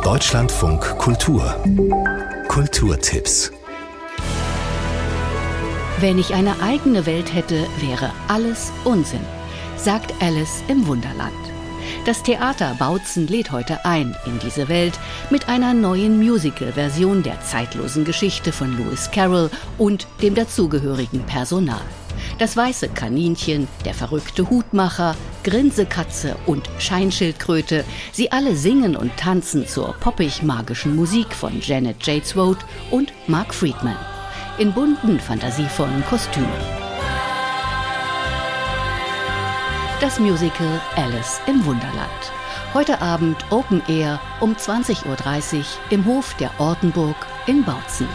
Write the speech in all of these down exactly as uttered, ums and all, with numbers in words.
Deutschlandfunk Kultur. Kulturtipps. Wenn ich eine eigene Welt hätte, wäre alles Unsinn, sagt Alice im Wunderland. Das Theater Bautzen lädt heute ein in diese Welt mit einer neuen Musical-Version der zeitlosen Geschichte von Lewis Carroll und dem dazugehörigen Personal. Das weiße Kaninchen, der verrückte Hutmacher, Grinsekatze und Scheinschildkröte, sie alle singen und tanzen zur poppig-magischen Musik von Janet Jadeswood und Mark Friedman. In bunten, fantasievollen Kostümen. Das Musical Alice im Wunderland. Heute Abend Open Air um zwanzig Uhr dreißig im Hof der Ortenburg in Bautzen.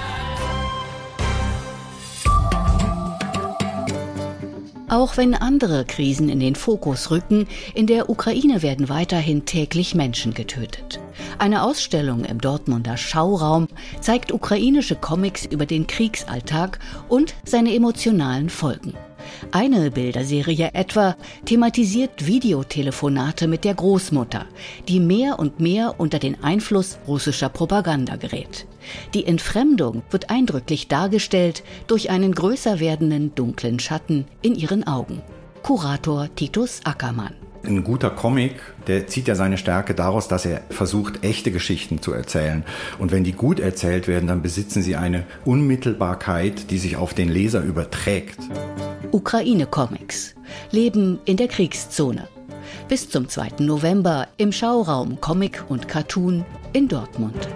Auch wenn andere Krisen in den Fokus rücken, in der Ukraine werden weiterhin täglich Menschen getötet. Eine Ausstellung im Dortmunder Schauraum zeigt ukrainische Comics über den Kriegsalltag und seine emotionalen Folgen. Eine Bilderserie etwa thematisiert Videotelefonate mit der Großmutter, die mehr und mehr unter den Einfluss russischer Propaganda gerät. Die Entfremdung wird eindrücklich dargestellt durch einen größer werdenden dunklen Schatten in ihren Augen. Kurator Titus Ackermann. Ein guter Comic, der zieht ja seine Stärke daraus, dass er versucht, echte Geschichten zu erzählen. Und wenn die gut erzählt werden, dann besitzen sie eine Unmittelbarkeit, die sich auf den Leser überträgt. Ukraine-Comics. Leben in der Kriegszone. Bis zum zweiten November im Schauraum Comic und Cartoon in Dortmund.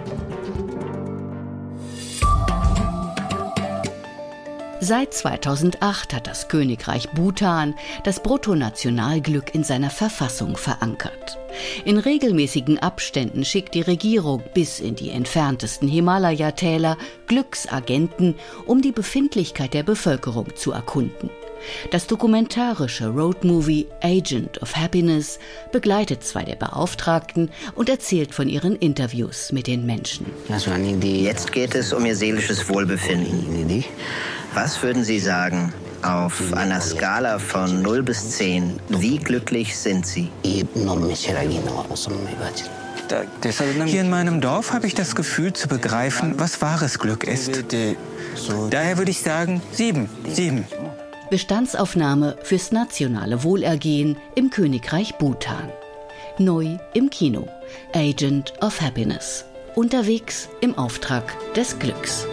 Seit zweitausendacht hat das Königreich Bhutan das Bruttonationalglück in seiner Verfassung verankert. In regelmäßigen Abständen schickt die Regierung bis in die entferntesten Himalaya-Täler Glücksagenten, um die Befindlichkeit der Bevölkerung zu erkunden. Das dokumentarische Roadmovie Agent of Happiness begleitet zwei der Beauftragten und erzählt von ihren Interviews mit den Menschen. Jetzt geht es um ihr seelisches Wohlbefinden. Was würden Sie sagen, auf einer Skala von null bis zehn, wie glücklich sind Sie? Hier in meinem Dorf habe ich das Gefühl zu begreifen, was wahres Glück ist. Daher würde ich sagen, sieben, sieben. Bestandsaufnahme fürs nationale Wohlergehen im Königreich Bhutan. Neu im Kino. Agent of Happiness. Unterwegs im Auftrag des Glücks.